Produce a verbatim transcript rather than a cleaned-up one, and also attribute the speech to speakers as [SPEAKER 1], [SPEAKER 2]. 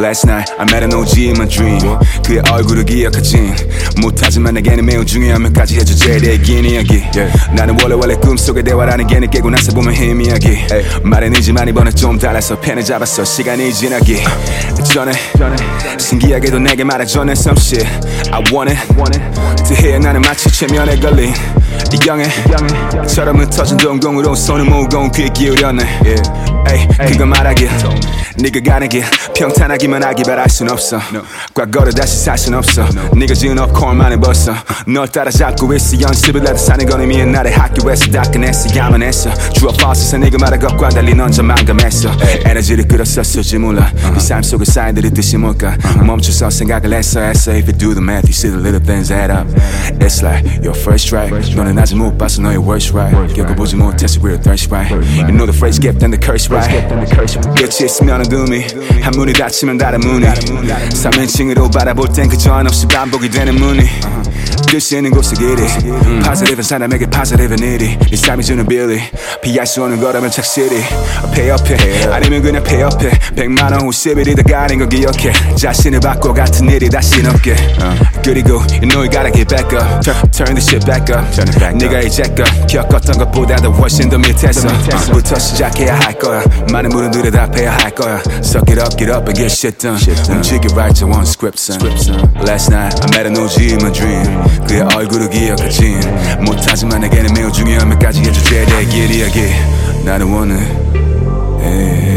[SPEAKER 1] Last night I met an 오지 in my dream. 그의 얼굴을 기억하진 못하지만 내게는 매우 중요한 몇 가지 해줘 제일 긴 이야기. yeah. 나는 원래 원래 꿈속의 대화라는 게 느끼고 나서 보면 희미하기. hey. 말은 이지만 이번엔 좀 달라서 펜을 잡았어 시간이 지나기 전에 신기하게도 내게 말해줘 some shit I want it to hear. 나는 마치 최면에 걸린 이 영애 처럼 흩어진 동공으로 손을 모으고 귀에 기울였네. yeah. 에이, 그거 말하길 네가 가는 길 평탄하기만 하기 바랄 순 없어. no. 과거를 다시 살 순 없어. no. 네가 지은 업콜만에 벌써 널 따라잡고 있어. 연습을 해도 사는 건 의미 옛날에 학교에서 다 끝냈어. 야만했어 주어 버스에서 네가 말한 것과 달리 넌 좀 망감했어. 에너지를 끌었었을지 몰라. uh-huh. 이 삶 속의 사인들의 뜻이 뭘까. uh-huh. 멈춰서 생각을 했어 했어. If you do the math you see the little things add up. It's like your first strike. 너는 아직 못 봐서 너의 worst right. 겪어보지 못해서 we're thirst right. You know the phrase gift and the curse right. 끝이 있으면 어둠이 한 문이 닫히면 다른 문이 삼 인칭으로 바라볼 땐 그저 한없이 반복이 되는 문이 뜻이 있는 곳의 길이 positive 사람에게 positive 일이 네 삶이 주는 빌리 피할 수 없는 거라면 착실히 pay up 해 아니면 그냥 pay up 해 백만 원 오십 일이 다 가는 거 기억해 자신을 바꿔 같은 일이 다시 없게 그리고 you know you gotta get back up turn, turn the shit back up 네가 이제껏 겪었던 것보다도 훨씬 더 밑에서 부터 시작해야 할 거야. 많은 물은 들여다봐야 할 거야. Suck it up, get up and get shit done. 움직여 right to one script son. Last night I met an 오지 in my dream. 그의 얼굴을 기억하진 못하지만 내게는 매우 중요한 몇 가지 해줘 제일 긴 이야기. 나는 원해 hey.